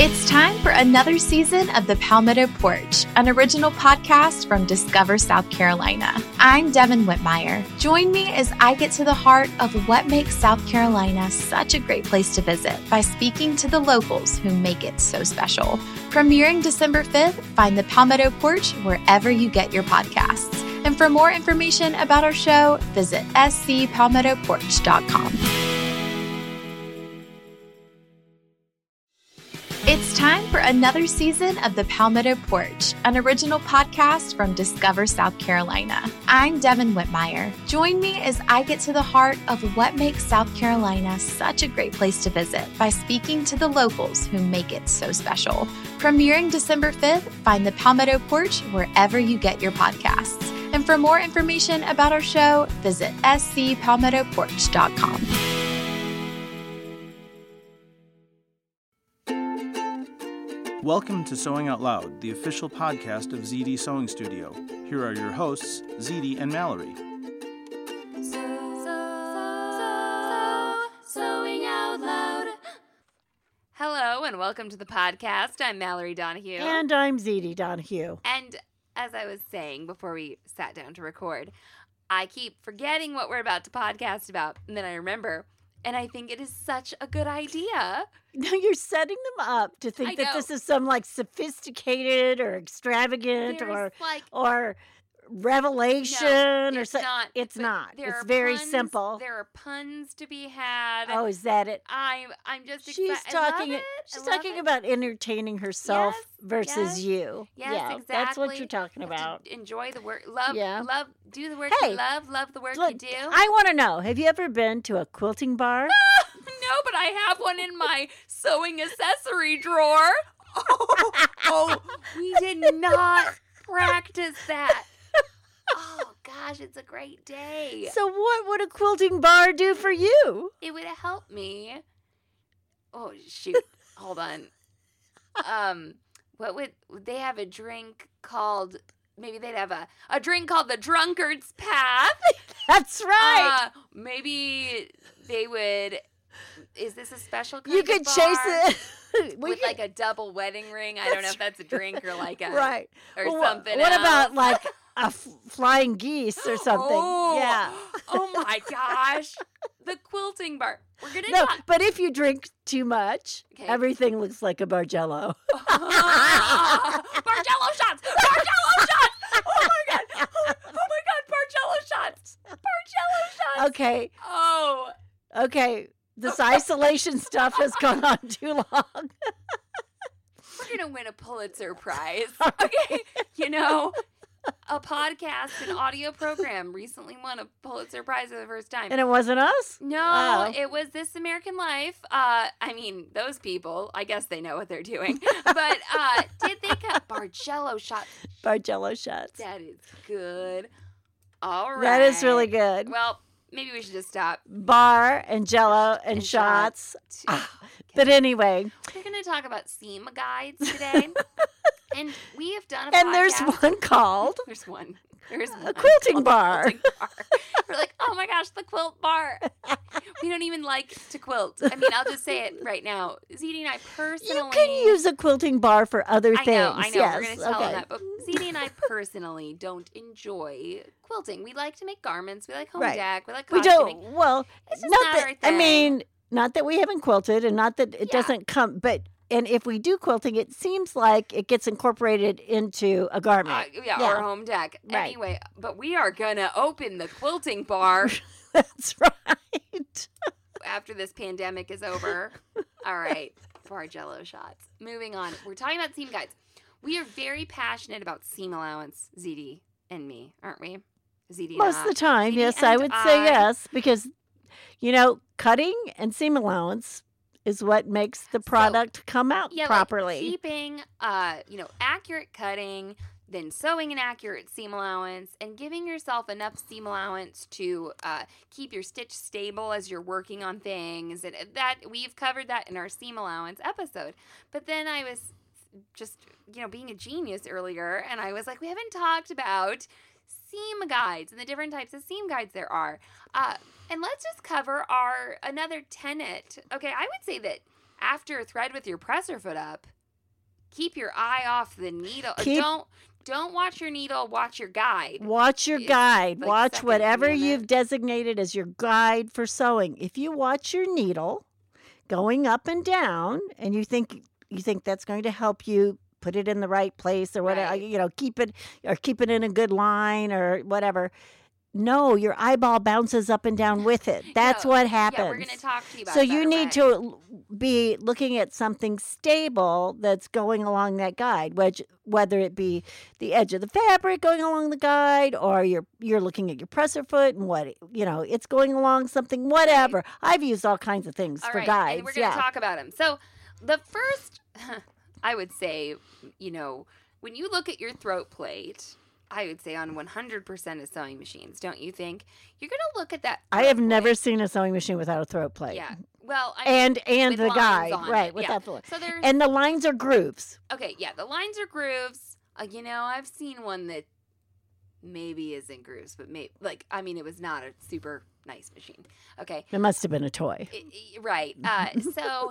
It's time for another season of The Palmetto Porch, an original podcast from Discover South Carolina. I'm Devin Whitmire. Join me as I get to the heart of what makes South Carolina such a great place to visit by speaking to the locals who make it so special. Premiering December 5th, find The Palmetto Porch wherever you get your podcasts. And for more information about our show, visit scpalmettoporch.com. It's time for another season of The Palmetto Porch, an original podcast from Discover South Carolina. I'm Devin Whitmire. Join me as I get to the heart of what makes South Carolina such a great place to visit by speaking to the locals who make it so special. Premiering December 5th, find The Palmetto Porch wherever you get your podcasts. And for more information about our show, visit scpalmettoporch.com. Welcome to Sewing Out Loud, the official podcast of ZD Sewing Studio. Here are your hosts, ZD and Mallory. Sewing Out Loud. Hello and welcome to the podcast. I'm Mallory Donahue. And I'm ZD Donahue. And as I was saying before we sat down to record, I keep forgetting what we're about to podcast about, and then I remember, and I think it is such a good idea. No, you're setting them up to think that this is some like sophisticated or extravagant or revelation or something. It's not. It's very simple. There are puns to be had. Oh, is that it? I'm just She's excited. She's talking about entertaining herself versus you. Yes, exactly. That's what you're talking about. Enjoy the work. Love, do the work you love the work you do. I want to know, have you ever been to a quilting bar? No, but I have one in my sewing accessory drawer. Oh, we did not practice that. Oh, gosh, it's a great day. So what would a quilting bar do for you? It would help me. Oh, shoot. Hold on. What would they have a drink called? Maybe they'd have a drink called the Drunkard's Path. That's right. Maybe they would. Is this a special kind you of could bar? Chase it with like a double wedding ring. I don't know if that's a drink or like a or well, something. What else. about like a flying geese or something? Oh, yeah. Oh my gosh, the quilting bar. We're gonna talk. But if you drink too much, everything looks like a Bargello. Bargello shots. Bargello shots. Oh my god. Oh my god. Bargello shots. Bargello shots. Okay. Oh. Okay. This isolation stuff has gone on too long. We're going to win a Pulitzer Prize. Okay. You know, a podcast, an audio program recently won a Pulitzer Prize for the first time. And it wasn't us? No, It was This American Life. I mean, those people, I guess they know what they're doing. But did they cut Bargello shots? Bargello shots. That is good. All right. That is really good. Well, maybe we should just stop. Bar and Jello and shots. But anyway. We're going to talk about seam guides today. And we have done a podcast. And there's one called. There's one. There's a quilting bar. We're like, oh my gosh, the quilt bar. We don't even like to quilt. I mean, I'll just say it right now. ZD and I personally. You can use a quilting bar for other things. I know. Yes. We're going to tell them that. But ZD and I personally don't enjoy quilting. We like to make garments. We like home deck. We like costuming. We don't. Well, it's just not our thing. I mean, not that we haven't quilted and not that it doesn't come, but. And if we do quilting, it seems like it gets incorporated into a garment. Or home deck. Right. Anyway, but we are going to open the quilting bar. That's right. After this pandemic is over. All right. Bargello shots. Moving on. We're talking about seam guides. We are very passionate about seam allowance, ZD and me, aren't we? ZD Most of the time, yes, I would say yes. Because, cutting and seam allowance is what makes the product come out properly. Like keeping, accurate cutting, then sewing an accurate seam allowance, and giving yourself enough seam allowance to keep your stitch stable as you're working on things. And that we've covered that in our seam allowance episode. But then I was just, being a genius earlier, and I was like, we haven't talked about seam guides and the different types of seam guides there are. And let's just cover another tenet. Okay, I would say that after a thread with your presser foot up, keep your eye off the needle. Don't watch your needle, watch your guide. Watch your guide. Like watch whatever you've designated as your guide for sewing. If you watch your needle going up and down and you think that's going to help you put it in the right place or whatever, right. keep it in a good line or whatever. No, your eyeball bounces up and down with it. That's what happens. Yeah, we're going to talk to you about that. So you need to be looking at something stable that's going along that guide, whether it be the edge of the fabric going along the guide, or you're looking at your presser foot and it's going along something, whatever. Right. I've used all kinds of things for guides. And we're going to talk about them. So the first, I would say, when you look at your throat plate, I would say on 100% of sewing machines, don't you think? You're going to look at that. I have never seen a sewing machine without a throat plate. Yeah. Well, and the guide, right? Without the and the lines are grooves. Okay, yeah, the lines are grooves. I've seen one that maybe isn't grooves, but it was not a super nice machine. Okay, it must have been a toy, right? So,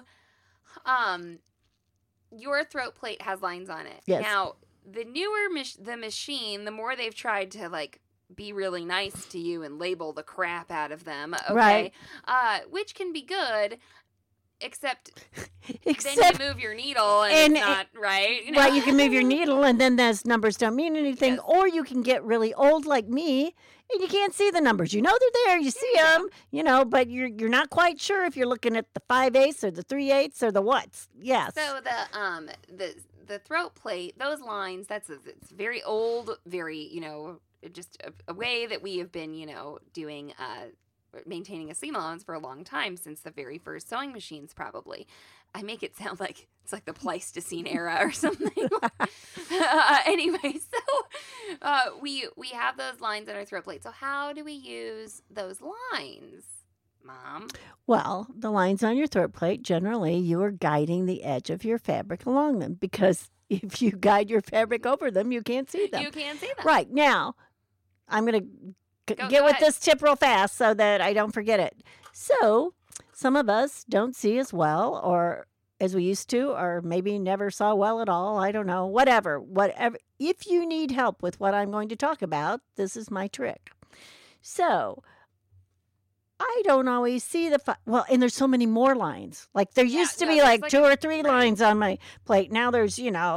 your throat plate has lines on it. Yes. Now, the newer the machine, the more they've tried to be really nice to you and label the crap out of them, okay? Right. Which can be good, except then you move your needle and it's not right. Right, you can move your needle and then those numbers don't mean anything, yes. Or you can get really old like me and you can't see the numbers. You know they're there, you see them, but you're not quite sure if you're looking at the 5/8 or the 3/8 or the what's. Yes. So the throat plate, those lines, it's very old, very, just a way that we have been, doing, maintaining a seam allowance for a long time, since the very first sewing machines, probably. I make it sound like it's like the Pleistocene era or something. Anyway, so we have those lines on our throat plate. So how do we use those lines, Mom? Well, the lines on your throat plate, generally, you are guiding the edge of your fabric along them, because if you guide your fabric over them, you can't see them. You can't see them. Right. Now, I'm going to get with this tip real fast so that I don't forget it. So, some of us don't see as well or as we used to, or maybe never saw well at all. I don't know. Whatever. If you need help with what I'm going to talk about, this is my trick. So, I don't always see and there's so many more lines. Like there used to be like 2 or 3 lines on my plate. Now there's,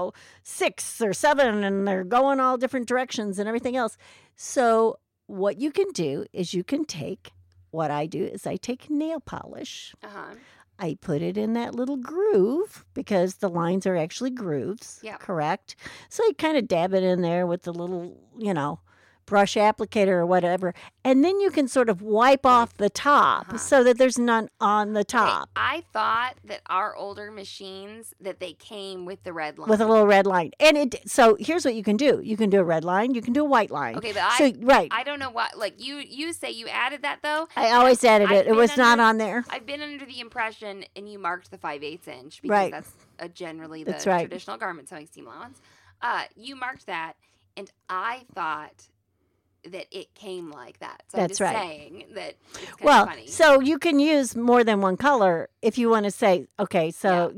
6 or 7 and they're going all different directions and everything else. So what you can do is what I do is I take nail polish. Uh-huh. I put it in that little groove because the lines are actually grooves. Yeah. Correct? So I kind of dab it in there with the little, brush applicator or whatever, and then you can sort of wipe off the top so that there's none on the top. Okay, I thought that our older machines, that they came with the red line. With a little red line. So here's what you can do. You can do a red line. You can do a white line. Okay, but I don't know what, you say you added that though? I always added it. It was not on there. I've been under the impression, and you marked the 5/8 inch because that's generally the traditional garment sewing seam allowance. You marked that, and I thought that it came like that. So that's I'm just saying that it's kind of funny. So you can use more than one color if you want to say, okay, so,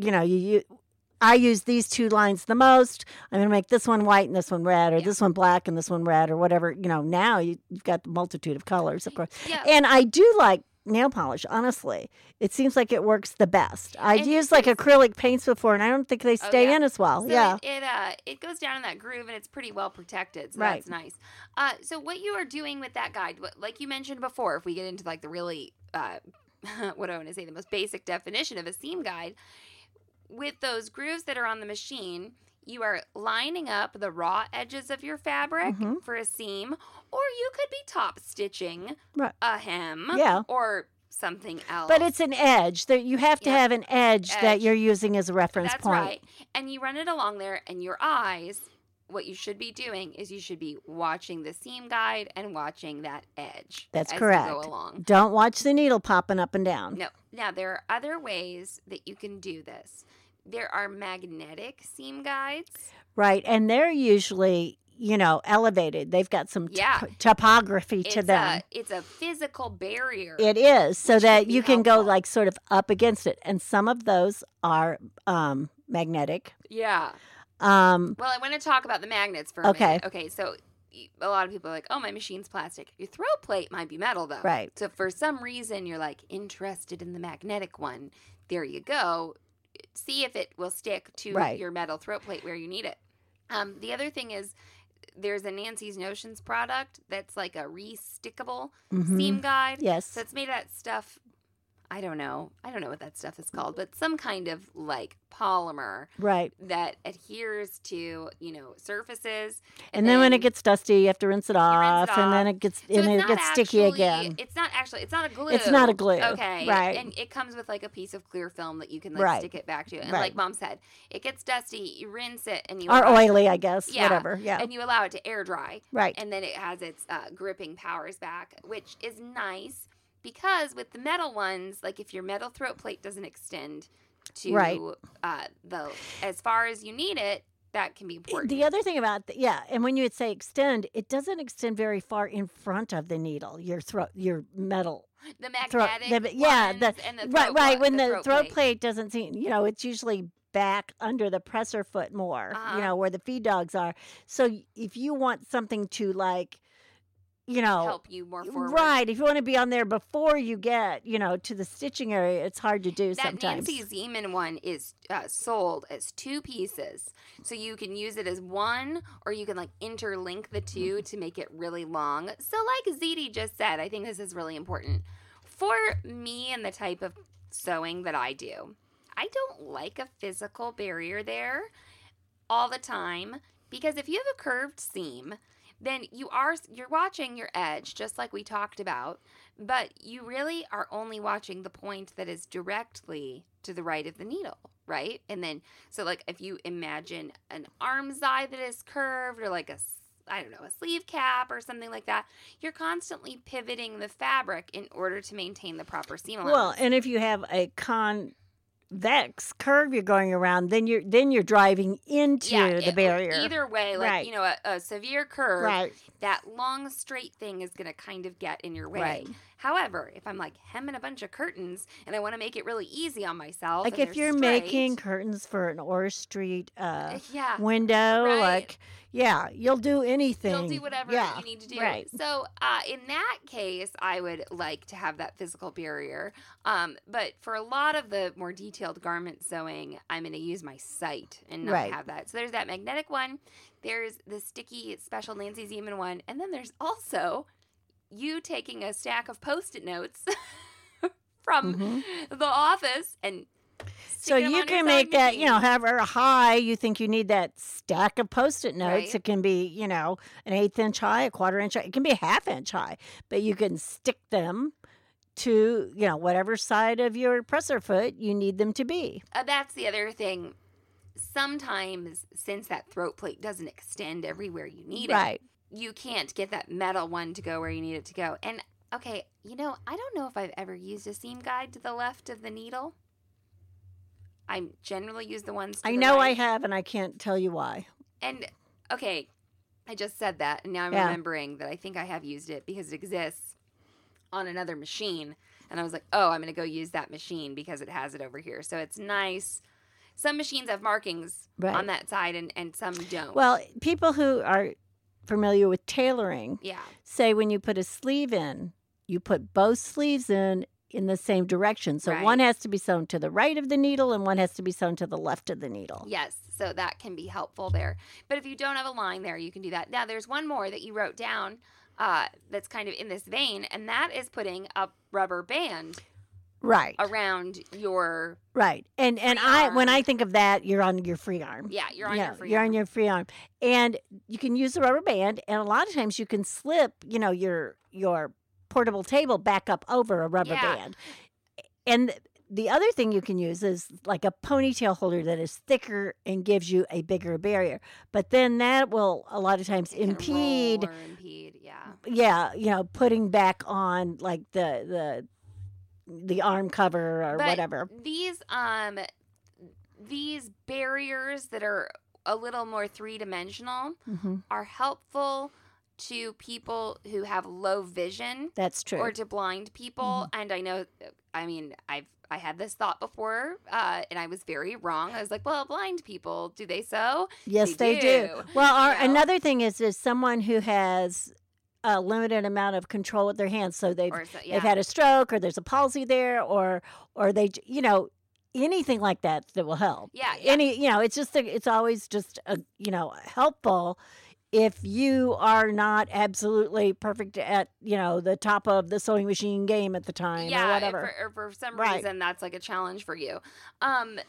I use these 2 lines the most. I'm going to make this one white and this one red, or this one black and this one red, or whatever. Now you've got the multitude of colors, of course. Yeah. And I do like nail polish, honestly. It seems like it works the best. I've used acrylic paints before, and I don't think they stay in as well. So it goes down in that groove, and it's pretty well protected, so that's nice. So what you are doing with that guide, like you mentioned before, if we get into the really, what do I want to say, the most basic definition of a seam guide, with those grooves that are on the machine, you are lining up the raw edges of your fabric for a seam, or you could be top stitching a hem or something else. But it's an edge. You have to have an edge that you're using as a reference point. That's right. And you run it along there, and your eyes, what you should be doing is you should be watching the seam guide and watching that edge. That's correct. You go along. Don't watch the needle popping up and down. No. Now, there are other ways that you can do this. There are magnetic seam guides. Right, and they're usually, elevated. They've got some topography to them. It's a physical barrier. It is, so that you can go like sort of up against it. And some of those are magnetic. Yeah. Well, I want to talk about the magnets for a minute. Okay, so a lot of people are like, oh, my machine's plastic. Your throat plate might be metal, though. Right. So for some reason, you're like interested in the magnetic one. There you go. See if it will stick to your metal throat plate where you need it. The other thing is there's a Nancy's Notions product that's like a re-stickable seam guide. Yes. So it's made of that stuff. I don't know what that stuff is called, but some kind of like polymer that adheres to, surfaces. And then when it gets dusty, you have to rinse it off, and then it gets sticky again. It's not a glue. It's not a glue. Okay. Right. And it comes with like a piece of clear film that you can stick it back to. And right. like Mom said, it gets dusty, you rinse it, and you or oily, I guess, whatever. Yeah. And you allow it to air dry. Right. And then it has its gripping powers back, which is nice. Because with the metal ones, like if your metal throat plate doesn't extend to as far as you need it, that can be important. The other thing about and when you would say extend, it doesn't extend very far in front of the needle. Your metal. The magnetic and the throat right. When the throat plate doesn't seem, it's usually back under the presser foot more, where the feed dogs are. So if you want something to like, help you more forward. Right. If you want to be on there before you get, to the stitching area, it's hard to do sometimes. That Nancy Zeman one is sold as 2 pieces. So you can use it as one, or you can like interlink the two to make it really long. So like ZD just said, I think this is really important. For me and the type of sewing that I do, I don't like a physical barrier there all the time, because if you have a curved seam, then you're watching your edge, just like we talked about, but you really are only watching the point that is directly to the right of the needle, right? And then, so like if you imagine an arm's eye that is curved, or like a sleeve cap or something like that, you're constantly pivoting the fabric in order to maintain the proper seam allowance. Well, and if you have a convex curve you're going around, then you're driving into the barrier. Either way, like a severe curve, that long straight thing is going to kind of get in your way. Right. However, if I'm like hemming a bunch of curtains and I want to make it really easy on myself, like if you're making curtains for an Orr Street window, you'll do anything. You'll do whatever you need to do. Right. So in that case, I would like to have that physical barrier. But for a lot of the more detailed garment sewing, I'm going to use my site and not have that. So there's that magnetic one. There's the sticky special Nancy Zeman one. And then there's also you taking a stack of Post-it notes from the office and so you can make that, however high you think you need that stack of Post-it notes. Right. It can be, an 1/8 inch high, a 1/4 inch high. It can be a 1/2 inch high, but you can stick them to, whatever side of your presser foot you need them to be. That's the other thing. Sometimes, since that throat plate doesn't extend everywhere you need it, you can't get that metal one to go where you need it to go. And, okay, I don't know if I've ever used a seam guide to the left of the needle. I generally use the ones to the right. I have, and I can't tell you why. And, okay, I just said that, and now I'm remembering that I think I have used it because it exists on another machine. And I was like, oh, I'm going to go use that machine because it has it over here. So it's nice. Some machines have markings on that side, and some don't. Well, people who are familiar with tailoring say when you put a sleeve in, you put both sleeves in the same direction. So one has to be sewn to the right of the needle and one has to be sewn to the left of the needle. Yes, so that can be helpful there. But if you don't have a line there, you can do that. Now, there's one more that you wrote down that's kind of in this vein, and that is putting a rubber band around your and when I think of that, you're on your free arm. Yeah, you're on your free arm. You're on your free arm. And you can use the rubber band, and a lot of times you can slip, your portable table back up over a rubber band. And the other thing you can use is like a ponytail holder that is thicker and gives you a bigger barrier. But then that will a lot of times impede, putting back on like the arm cover or whatever. These barriers that are a little more three-dimensional are helpful to people who have low vision. That's true. Or to blind people. And I know, I had this thought before, and I was very wrong. I was like, well, blind people, do they sew? Yes, they do. Well, another thing is someone who has a limited amount of control with their hands. So they've had a stroke, or there's a palsy there, or they, anything like that will help. Yeah. It's just, it's always just, helpful if you are not absolutely perfect at, the top of the sewing machine game at the time or whatever. Or for some reason that's like a challenge for you. And,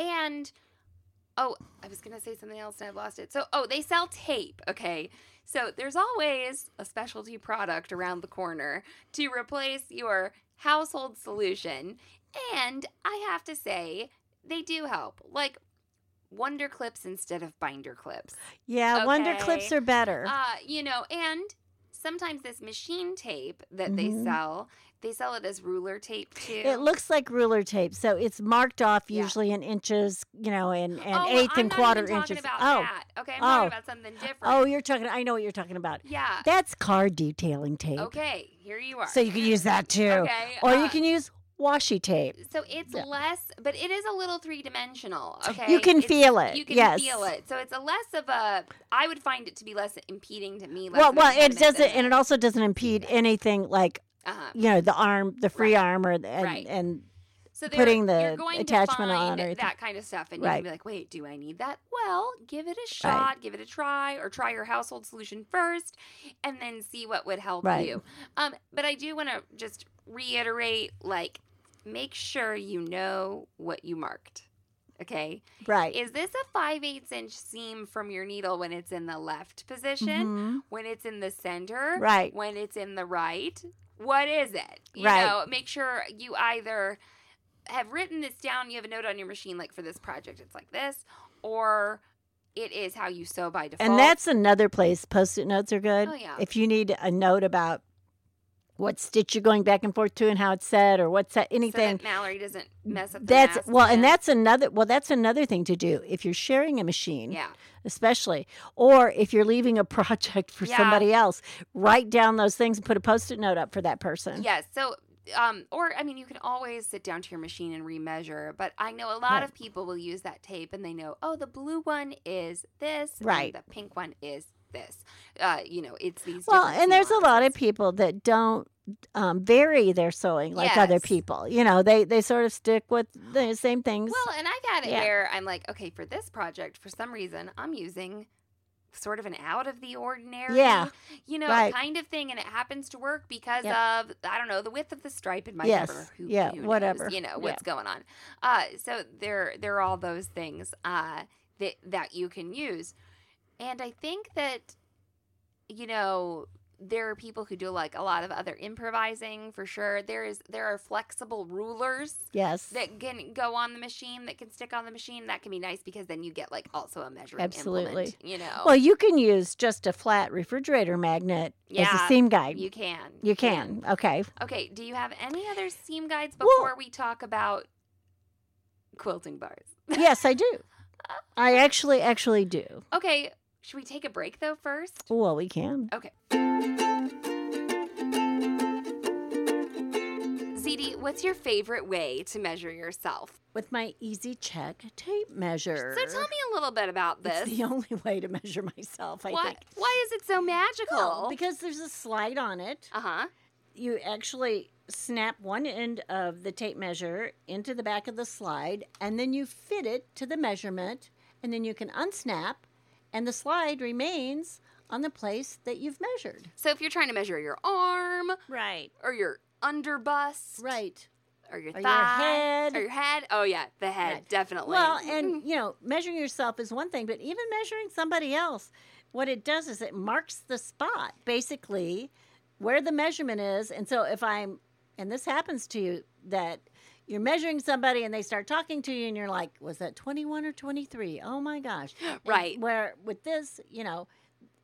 I was going to say something else and I've lost it. So, they sell tape, okay? So there's always a specialty product around the corner to replace your household solution. And I have to say, they do help. Like, Wonder Clips instead of binder clips. Yeah, okay? Wonder Clips are better. And sometimes this machine tape that they sell it as ruler tape too. It looks like ruler tape, so it's marked off usually in inches, and eighth and quarter inches. I'm not that. Okay, I'm talking about something different. I know what you're talking about. Yeah. That's car detailing tape. Okay, here you are. So you can use that too. Okay. Or you can use washi tape. So it's less, but it is a little three-dimensional, okay? You can feel it. You can feel it. So it's I would find it to be less impeding to me. Well, it doesn't, and it also doesn't impede anything like, the arm, the free arm, and so putting the attachment on. Or that kind of stuff. And you can be like, wait, do I need that? Well, give it a shot, give it a try, or try your household solution first, and then see what would help you. But I do want to just reiterate, make sure you know what you marked. Okay? Right. Is this a 5/8 inch seam from your needle when it's in the left position? When it's in the center? Right. When it's in the right? What is it? You know, make sure you either have written this down, you have a note on your machine, like for this project, it's like this, or it is how you sew by default. And that's another place Post-it notes are good. Oh, yeah. If you need a note about what stitch you're going back and forth to and how it's set or what's set, anything. So that Mallory doesn't mess up the mask. And that's another thing to do. If you're sharing a machine, especially, or if you're leaving a project for somebody else, write down those things and put a Post-it note up for that person. Yes. So, you can always sit down to your machine and remeasure, but I know a lot of people will use that tape and they know, the blue one is this, and the pink one is this. It's these. Well, and there's a lot of people that don't vary their sewing like other people. They sort of stick with the same things. Well, and I've had it where I'm like, okay, for this project, for some reason, I'm using sort of an out of the ordinary, kind of thing, and it happens to work because of, I don't know, the width of the stripe in my cover. Who whatever. Knows, what's going on. So there are all those things that you can use. And I think that, there are people who do like a lot of other improvising for sure. There are flexible rulers. Yes. That can go on the machine, that can stick on the machine. That can be nice because then you get also a measuring implement. Well, you can use just a flat refrigerator magnet as a seam guide. You can. You can. Okay. Okay. Do you have any other seam guides before we talk about quilting bars? Yes, I do. I actually do. Okay. Should we take a break, though, first? Well, we can. Okay. ZD, what's your favorite way to measure yourself? With my Easy Check tape measure. So tell me a little bit about this. It's the only way to measure myself, I think. Why is it so magical? Well, because there's a slide on it. Uh-huh. You actually snap one end of the tape measure into the back of the slide, and then you fit it to the measurement, and then you can unsnap, and the slide remains on the place that you've measured. So if you're trying to measure your arm. Right. Or your underbust. Right. Or your thigh. Your head. Or your head. Oh, yeah. The head. Right. Definitely. Well, and, measuring yourself is one thing, but even measuring somebody else, what it does is it marks the spot, basically, where the measurement is. And so and this happens to you, that you're measuring somebody and they start talking to you and you're like, was that 21 or 23? Oh my gosh. Right. And where with this,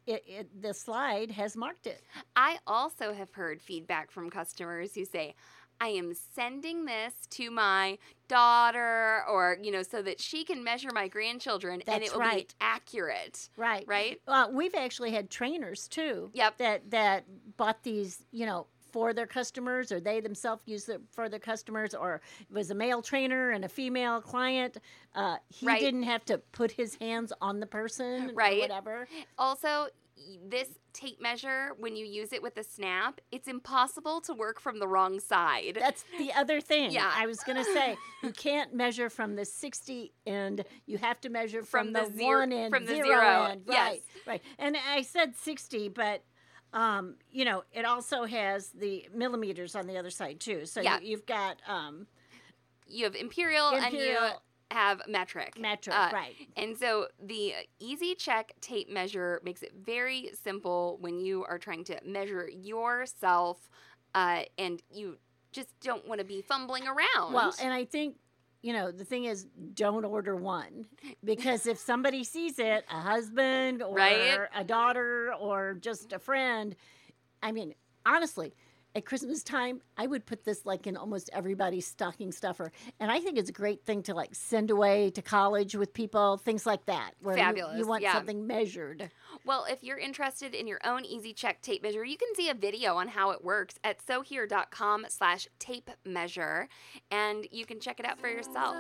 the slide has marked it. I also have heard feedback from customers who say, I am sending this to my daughter or, so that she can measure my grandchildren and it will be accurate. Right. Right? We've actually had trainers too. Yep. That bought these, for their customers, or they themselves use it for their customers, or it was a male trainer and a female client. He didn't have to put his hands on the person or whatever. Also, this tape measure, when you use it with a snap, it's impossible to work from the wrong side. That's the other thing. Yeah. I was going to say, you can't measure from the 60 end. You have to measure from the one end, from the zero end. Yes. Right. And I said 60, but it also has the millimeters on the other side too. So you've got you have imperial and you have metric. Right. And so the Easy Check tape measure makes it very simple when you are trying to measure yourself and you just don't want to be fumbling around. Well, and I think, the thing is, don't order one, because if somebody sees it, a husband or a daughter or just a friend, I mean, honestly, at Christmas time, I would put this like in almost everybody's stocking stuffer. And I think it's a great thing to like send away to college with people, things like that. Where Fabulous. You want something measured. Well, if you're interested in your own Easy Check tape measure, you can see a video on how it works at sewhere.com/tape measure. And you can check it out for yourself.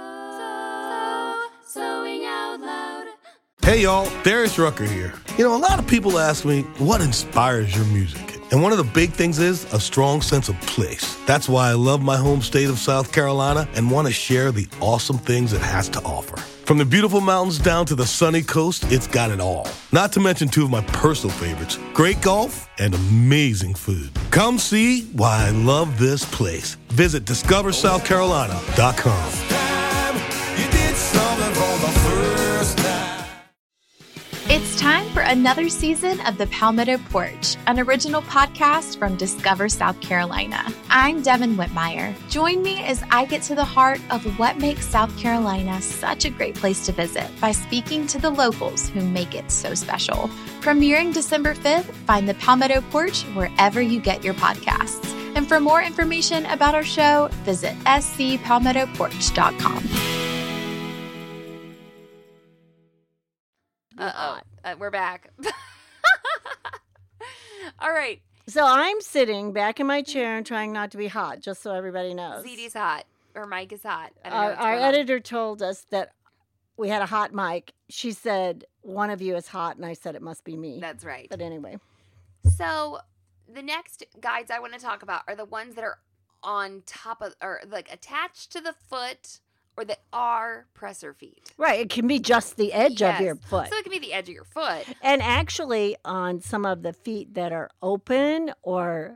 Sewing Out Loud. Hey y'all, Darius Rucker here. A lot of people ask me, what inspires your music? And one of the big things is a strong sense of place. That's why I love my home state of South Carolina and want to share the awesome things it has to offer. From the beautiful mountains down to the sunny coast, it's got it all. Not to mention two of my personal favorites, great golf and amazing food. Come see why I love this place. Visit discoversouthcarolina.com. It's time for another season of The Palmetto Porch, an original podcast from Discover South Carolina. I'm Devin Whitmire. Join me as I get to the heart of what makes South Carolina such a great place to visit by speaking to the locals who make it so special. Premiering December 5th, find The Palmetto Porch wherever you get your podcasts. And for more information about our show, visit scpalmettoporch.com. We're back. All right. So I'm sitting back in my chair and trying not to be hot, just so everybody knows. ZD's hot, or Mike is hot. Our editor told us that we had a hot mic. She said, one of you is hot, and I said it must be me. That's right. But anyway. So the next guides I want to talk about are the ones that are on top of, or like attached to the foot, or that are presser feet. Right. It can be just the edge of your foot. So it can be the edge of your foot. And actually, on some of the feet that are open or,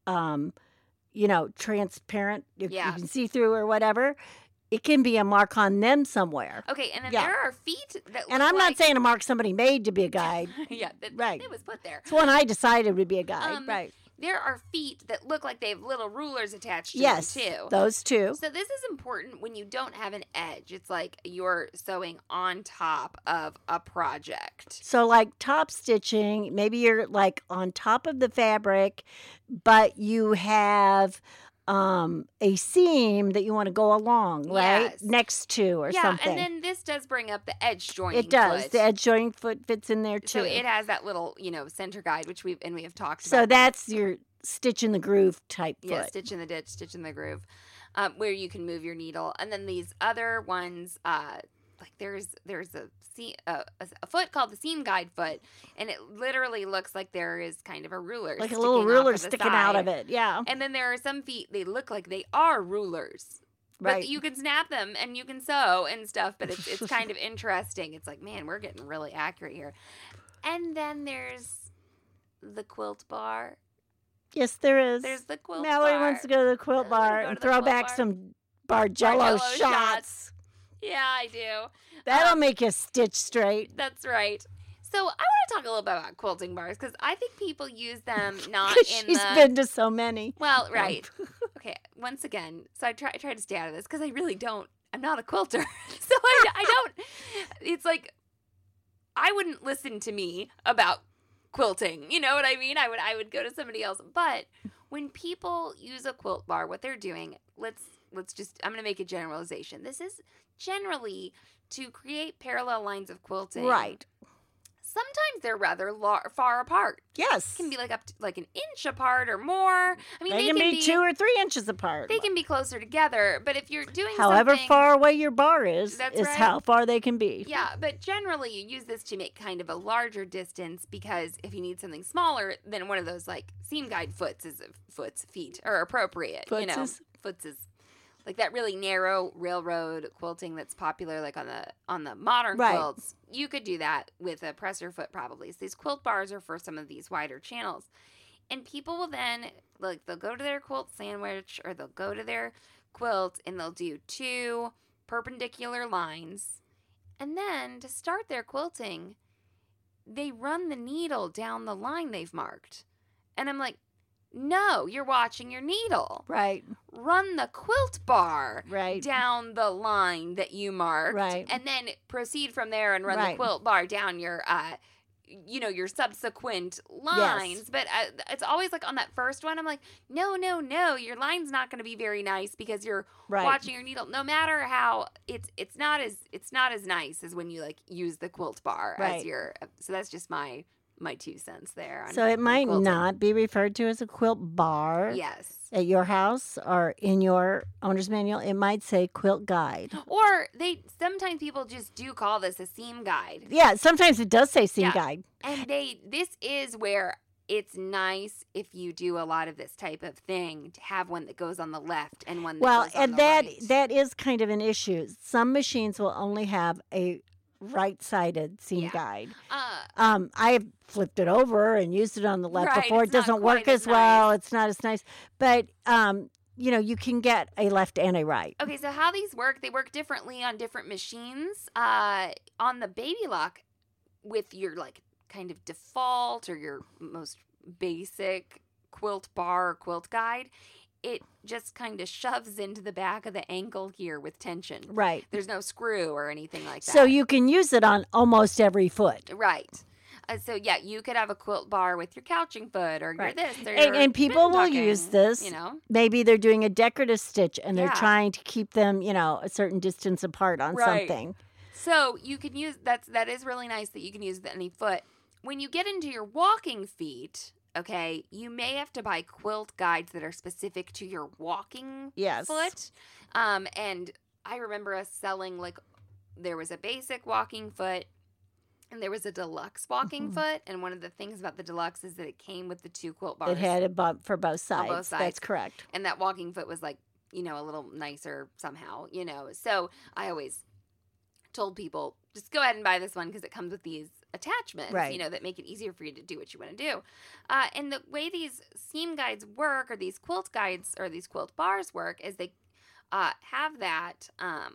transparent, you can see through or whatever, it can be a mark on them somewhere. Okay. And then there are feet that And I'm not saying a mark somebody made to be a guide. Right. It was put there. It's one I decided would be a guide. Right. There are feet that look like they have little rulers attached to them, too. Yes, those two. So this is important when you don't have an edge. It's like you're sewing on top of a project. So like top stitching, maybe you're like on top of the fabric, but you have a seam that you want to go along, right? Yes. Next to or something. Yeah, and then this does bring up the edge joining It does. foot. The edge joining foot fits in there too. So it has that little, center guide, which we have talked about. So that's your stitch in the groove type foot. Yeah, stitch in the ditch, stitch in the groove, where you can move your needle. And then these other ones, like there's a foot called the seam guide foot, and it literally looks like there is kind of a ruler, like a little ruler sticking out of it. Yeah. And then there are some feet, they look like they are rulers. Right. But you can snap them and you can sew and stuff, but it's kind of interesting. It's like, man, we're getting really accurate here. And then there's the quilt bar. Yes, there is. There's the quilt Mallory bar. wants to go to the quilt bar and throw back some Bargello shots. Yeah, I do. That'll make you stitch straight. That's right. So I want to talk a little bit about quilting bars because I think people use them not in She's been to so many. Well, right. Okay, once again, so I try to stay out of this because I really don't. I'm not a quilter. So I don't. It's like I wouldn't listen to me about quilting. You know what I mean? I would go to somebody else. But when people use a quilt bar, what they're doing, let's just, I'm going to make a generalization. This is generally to create parallel lines of quilting. Right. Sometimes they're rather far apart. Yes. It can be like up to like an inch apart or more. I mean, they can be 2 or 3 inches apart. They can be closer together, but if you're doing however something, far away your bar is right. how far they can be. Yeah, but generally you use this to make kind of a larger distance, because if you need something smaller, then one of those like seam guide feet are appropriate. Foots you know, foots is like that really narrow railroad quilting that's popular, like on the modern quilts. You could do that with a presser foot probably. So these quilt bars are for some of these wider channels. And people will then, like, they'll go to their quilt sandwich or they'll go to their quilt and they'll do 2 perpendicular lines. And then to start their quilting, they run the needle down the line they've marked. And I'm like, no, you're watching your needle. Right. Run the quilt bar down the line that you marked. Right. And then proceed from there and run the quilt bar down your, your subsequent lines. Yes. But it's always like on that first one, I'm like, no, your line's not going to be very nice because you're watching your needle. No matter how, it's not as nice as when you like use the quilt bar as your. So that's just my 2 cents there. So it might not be referred to as a quilt bar. Yes. At your house or in your owner's manual, it might say quilt guide. Or sometimes people just do call this a seam guide. Yeah, sometimes it does say seam guide. And this is where it's nice if you do a lot of this type of thing to have one that goes on the left and one that goes on the right. That is kind of an issue. Some machines will only have a right-sided seam guide. I have flipped it over and used it on the left before. It doesn't work as well. It's not as nice. But, you can get a left and a right. Okay, so how these work, they work differently on different machines. On the Baby Lock, with your, like, kind of default or your most basic quilt bar or quilt guide, it just kind of shoves into the back of the ankle here with tension. Right. There's no screw or anything like that. So you can use it on almost every foot. Right. So, you could have a quilt bar with your couching foot or your this. Or and people will use this. Maybe they're doing a decorative stitch and they're trying to keep them, a certain distance apart on something. So you can use, that is really nice that you can use any foot. When you get into your walking feet, okay, you may have to buy quilt guides that are specific to your walking foot. And I remember us selling, like, there was a basic walking foot and there was a deluxe walking foot. And one of the things about the deluxe is that it came with the 2 quilt bars. It had a bump for both sides. That's correct. And that walking foot was, like, a little nicer somehow, So I always told people, just go ahead and buy this one because it comes with these attachments, that make it easier for you to do what you want to do. And the way these seam guides work, or these quilt guides, or these quilt bars work, is they have that,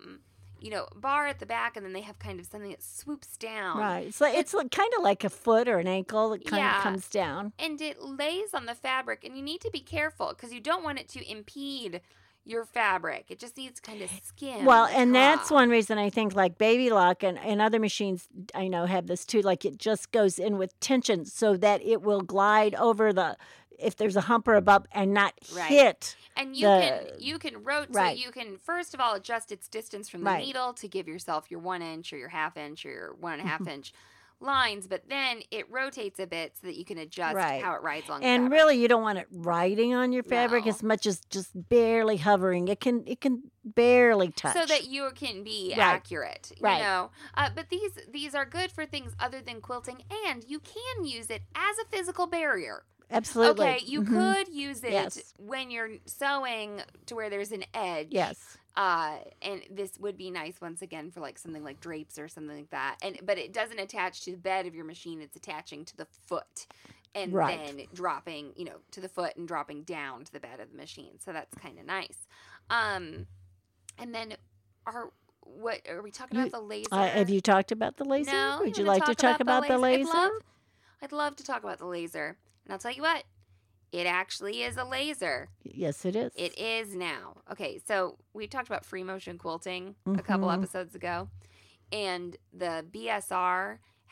bar at the back, and then they have kind of something that swoops down. Right. It's kind of like a foot or an ankle that kind of comes down. And it lays on the fabric, and you need to be careful because you don't want it to impede your fabric. It just needs kind of skim. Well, and that's one reason I think like Baby Lock and other machines I know have this too. Like it just goes in with tension so that it will glide over if there's a hump or a bump and not hit. And you can rotate. So you can first of all adjust its distance from the needle to give yourself your 1 inch or your half inch or your 1.5 inch lines, but then it rotates a bit so that you can adjust how it rides along. And the fabric. Really, you don't want it riding on your fabric as much as just barely hovering. It can barely touch, so that you can be accurate. You know, but these are good for things other than quilting, and you can use it as a physical barrier. Absolutely. Okay, you could use it when you're sewing to where there's an edge. Yes. And this would be nice once again for like something like drapes or something like that. But it doesn't attach to the bed of your machine. It's attaching to the foot and then dropping, to the foot and dropping down to the bed of the machine. So that's kind of nice. And then are we talking about the laser? Have you talked about the laser? No. Would you like to talk about the laser? I'd love to talk about the laser. And I'll tell you what, it actually is a laser. Yes, it is. It is now. Okay, so we talked about free motion quilting a couple episodes ago. And the BSR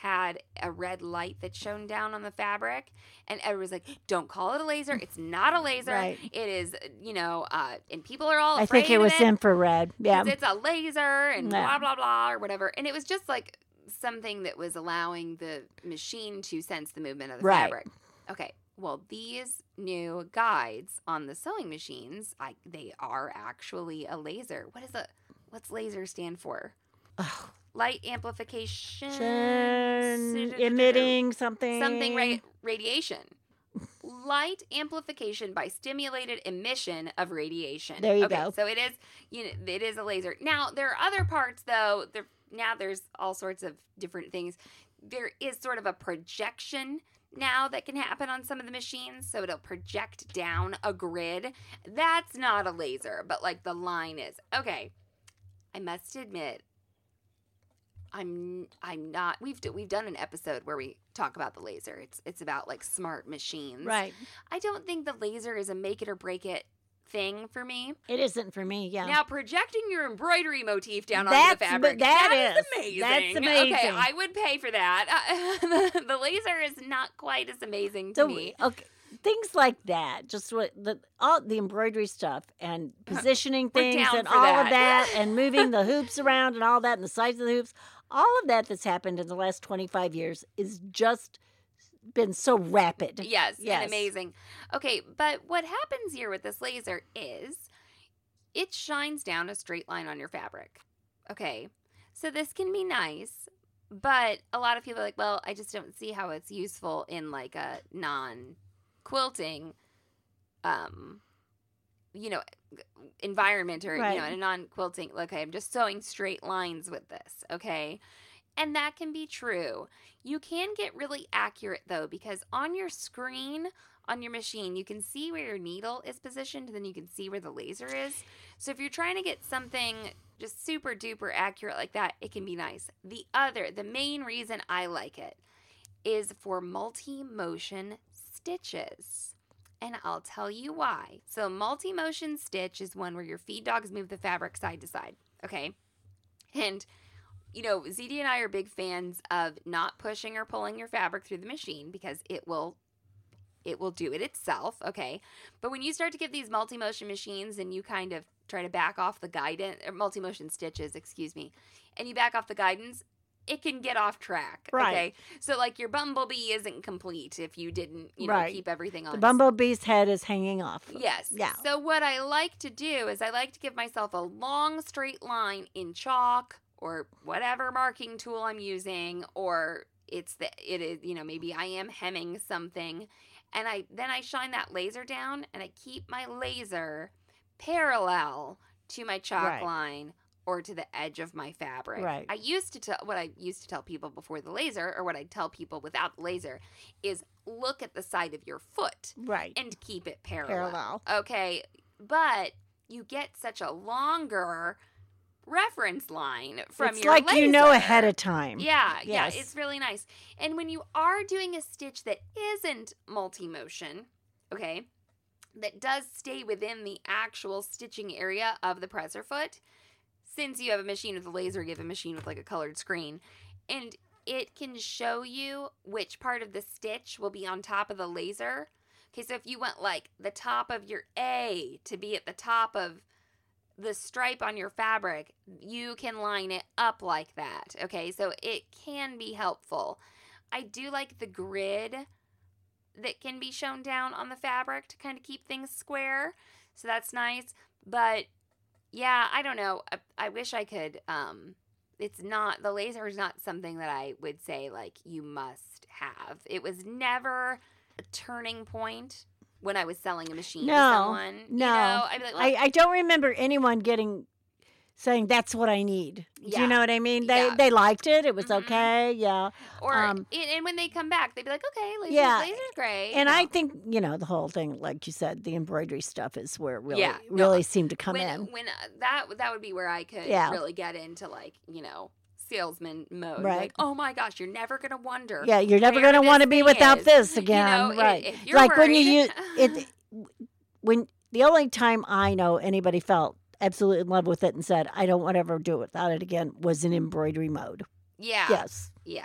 had a red light that shone down on the fabric, and everyone's like, don't call it a laser. It's not a laser. Right. It is, and people are all afraid I think it was infrared. Yeah. It's a laser and blah, blah, blah, or whatever. And it was just like something that was allowing the machine to sense the movement of the fabric. Okay. Well, these new guides on the sewing machines, they are actually a laser. What's laser stand for? Oh. Light amplification. Emitting something. Something radiation. Light amplification by stimulated emission of radiation. There you go. So it is a laser. Now, there are other parts, though. Now there's all sorts of different things. There is sort of a projection now that can happen on some of the machines. So it'll project down a grid. That's not a laser, but like the line is. Okay. I must admit, I'm not. We've done an episode where we talk about the laser. It's about like smart machines. Right. I don't think the laser is a make it or break it thing for me. It isn't for me. Yeah. Now projecting your embroidery motif down onto the fabric. That is amazing. That's amazing. Okay, I would pay for that. The laser is not quite as amazing to me. Okay. Things like that, just all the embroidery stuff and positioning things and all of that and moving the hoops around and all that and the size of the hoops, all of that that's happened in the last 25 years is just been so rapid. Yes. And amazing. Okay, but what happens here with this laser is it shines down a straight line on your fabric. Okay, so this can be nice, but a lot of people are like, well, I just don't see how it's useful in like a non-quilting environment or in a non-quilting, okay, I'm just sewing straight lines with this, okay? And that can be true. You can get really accurate though, because on your screen on your machine you can see where your needle is positioned, and then you can see where the laser is. So if you're trying to get something just super duper accurate like that, it can be nice. The main reason I like it is for multi-motion stitches. And I'll tell you why. So multi-motion stitch is one where your feed dogs move the fabric side to side, okay? And, ZD and I are big fans of not pushing or pulling your fabric through the machine because it will do it itself, okay? But when you start to get these multi-motion machines and you kind of try to back off the guidance, or multi-motion stitches, and you back off the guidance, it can get off track, okay? So, like, your bumblebee isn't complete if you didn't, keep everything on. The bumblebee's head is hanging off. Yes. Yeah. So what I like to do is I like to give myself a long straight line in chalk or whatever marking tool I'm using, or maybe I am hemming something, and then I shine that laser down, and I keep my laser parallel to my chalk line or to the edge of my fabric. Right. What I used to tell people before the laser, or what I tell people without the laser, is look at the side of your foot. Right. And keep it parallel. Okay. But you get such a longer reference line from your laser. It's like you know ahead of time. Yeah. Yes. Yeah. It's really nice. And when you are doing a stitch that isn't multi-motion, okay, that does stay within the actual stitching area of the presser foot, since you have a machine with a laser, you have a machine with like a colored screen, and it can show you which part of the stitch will be on top of the laser. Okay, so if you want like the top of your A to be at the top of the stripe on your fabric, you can line it up like that. Okay, so it can be helpful. I do like the grid that can be shown down on the fabric to kind of keep things square, so that's nice. But yeah, I don't know. I wish I could. The laser is not something that I would say like you must have. It was never a turning point when I was selling a machine to someone. No, I'd be like, well, I don't remember anyone saying that's what I need. Yeah. Do you know what I mean? They liked it. It was okay. Yeah. Or and when they come back, they'd be like, okay, laser's great. And I think the whole thing, like you said, the embroidery stuff is where it really seemed to come in. When that would be where I could really get into salesman mode. Right. Like, oh my gosh, you're never gonna wonder. Yeah, you're never gonna want to be without this again. Right. If you're like worried. When you use when the only time I know anybody felt absolutely in love with it and said, I don't want to ever do it without it again, was in embroidery mode. Yeah. Yes. Yeah.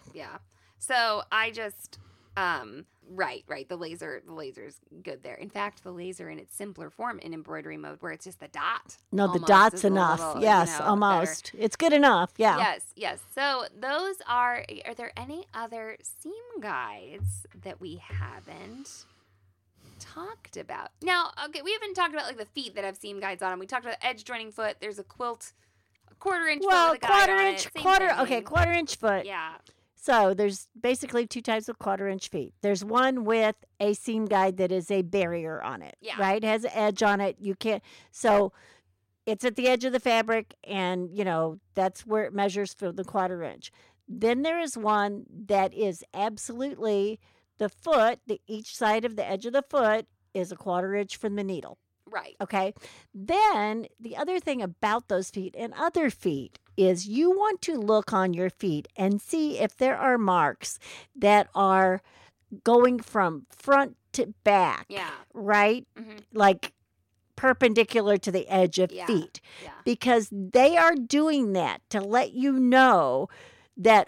Yeah. So I just, right. The laser's good there. In fact, the laser in its simpler form in embroidery mode where it's just the dot. No, the dot's enough. Little, yes, almost. Better. It's good enough. Yeah. Yes. So those are there any other seam guides that we haven't talked about? Now, okay, we haven't talked about like the feet that have seam guides on them. We talked about edge joining foot. There's a quilt, a quarter-inch foot with a guide on it. Quarter-inch foot. Yeah. So there's basically 2 types of quarter-inch feet. There's one with a seam guide that is a barrier on it, right? It has an edge on it. You can't. So it's at the edge of the fabric, and that's where it measures for the quarter-inch. Then there is one that is absolutely the foot. Each side of the edge of the foot is a quarter-inch from the needle. Right. Okay. Then the other thing about those feet and other feet is you want to look on your feet and see if there are marks that are going from front to back. Yeah. Right? Mm-hmm. Like perpendicular to the edge of feet. Yeah. Because they are doing that to let you know that,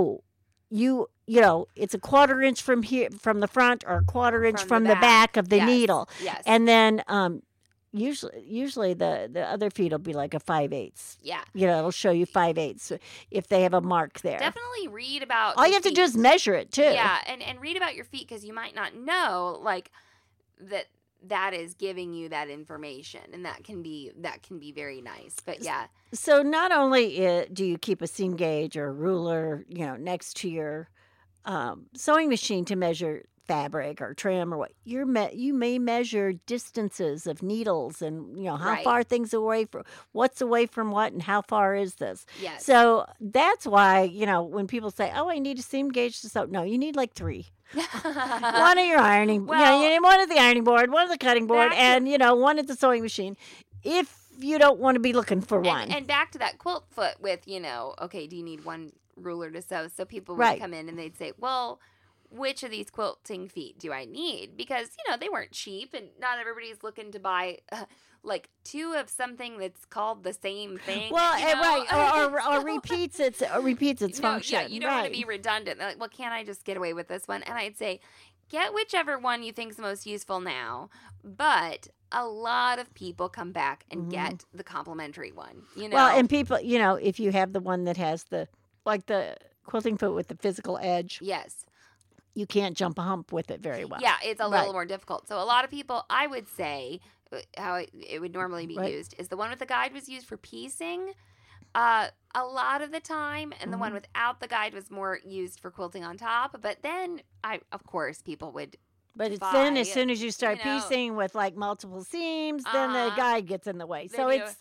it's a quarter-inch from here, from the front, or a quarter-inch from the back of the needle. Yes. And then usually the other feet will be like a 5/8. Yeah. It'll show you 5/8 if they have a mark there. Definitely read about all you have to do is measure it too. Yeah, and read about your feet, because you might not know like that is giving you that information, and that can be very nice. But yeah. So not only do you keep a seam gauge or a ruler, next to your sewing machine to measure fabric or trim or what, you may measure distances of needles and how far things away from what's away from what, and how far is this. Yes. So that's why when people say, oh, I need a seam gauge to sew, no, you need like 3. One at your ironing, you need one at the ironing board, one at the cutting board, and one at the sewing machine, if you don't want to be looking for one. And back to that quilt foot with okay, do you need one ruler to sew? So people would come in and they'd say, well, which of these quilting feet do I need? Because, they weren't cheap, and not everybody's looking to buy like 2 of something that's called the same thing. Well, right, or repeats its function. Yeah, you don't want to be redundant. They're like, well, can't I just get away with this one? And I'd say, get whichever one you think is most useful now, but a lot of people come back and get the complimentary one. Well, and people, if you have the one that has the quilting foot with the physical edge. Yes. You can't jump a hump with it very well. Yeah, it's a little more difficult. So a lot of people, I would say, how it would normally be used is the one with the guide was used for piecing a lot of the time, and the one without the guide was more used for quilting on top. But then, of course, people would But it's then as soon as you start piecing with like multiple seams, then the guide gets in the way. So it's,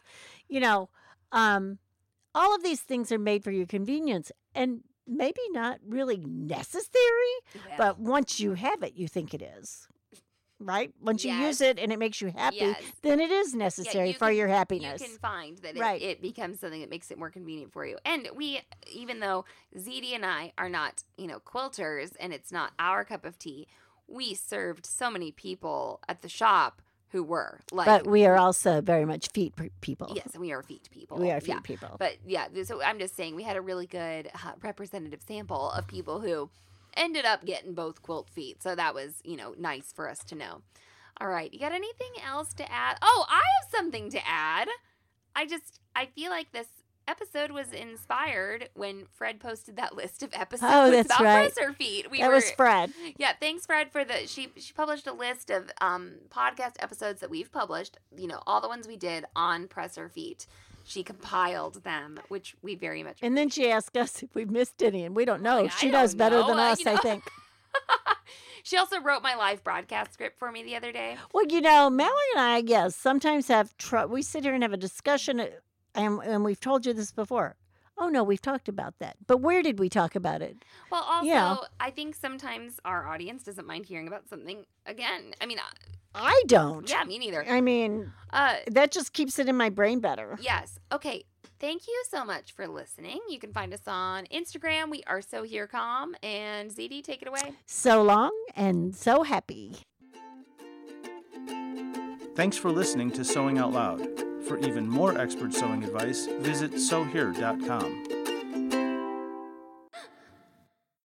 all of these things are made for your convenience, and maybe not really necessary, but once you have it, you think it is. Right? Once you use it and it makes you happy, then it is necessary for your happiness. You can find that it becomes something that makes it more convenient for you. And we, even though ZD and I are not, quilters, and it's not our cup of tea, we served so many people at the shop who were. But we are also very much feet people. Yes, we are feet people. We are feet people. But so I'm just saying we had a really good representative sample of people who ended up getting both quilt feet. So that was, nice for us to know. All right. You got anything else to add? Oh, I have something to add. I feel like this episode was inspired when Fred posted that list of episodes about presser feet. That was Fred. Yeah, thanks Fred for she published a list of podcast episodes that we've published, all the ones we did on presser feet. She compiled them, which we very much appreciate. And then she asked us if we missed any, and we don't know. She knows better than us, I think. She also wrote my live broadcast script for me the other day. Well, Mallory and I, sometimes have we sit here and have a discussion. And we've told you this before. Oh, no, we've talked about that. But where did we talk about it? Well, also, I think sometimes our audience doesn't mind hearing about something again. I mean, I don't. Yeah, me neither. I mean, that just keeps it in my brain better. Yes. Okay. Thank you so much for listening. You can find us on Instagram. We are So Here Calm. And ZD, take it away. So long and so happy. Thanks for listening to Sewing Out Loud. For even more expert sewing advice, visit sewhere.com.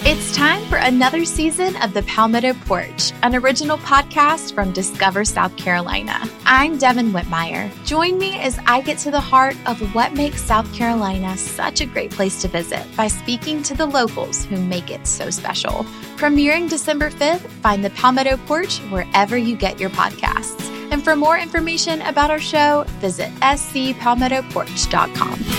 It's time for another season of the Palmetto Porch, an original podcast from Discover South Carolina. I'm Devin Whitmire. Join me as I get to the heart of what makes South Carolina such a great place to visit by speaking to the locals who make it so special. Premiering December 5th, find the Palmetto Porch wherever you get your podcasts. And for more information about our show, visit scpalmettoporch.com.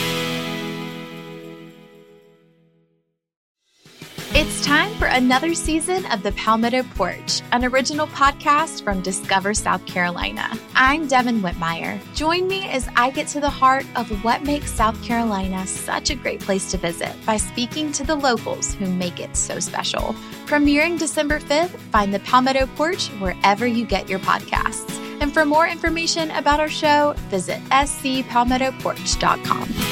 It's time for another season of the Palmetto Porch, an original podcast from Discover South Carolina. I'm Devin Whitmire. Join me as I get to the heart of what makes South Carolina such a great place to visit by speaking to the locals who make it so special. Premiering December 5th, find the Palmetto Porch wherever you get your podcasts. And for more information about our show, visit scpalmettoporch.com.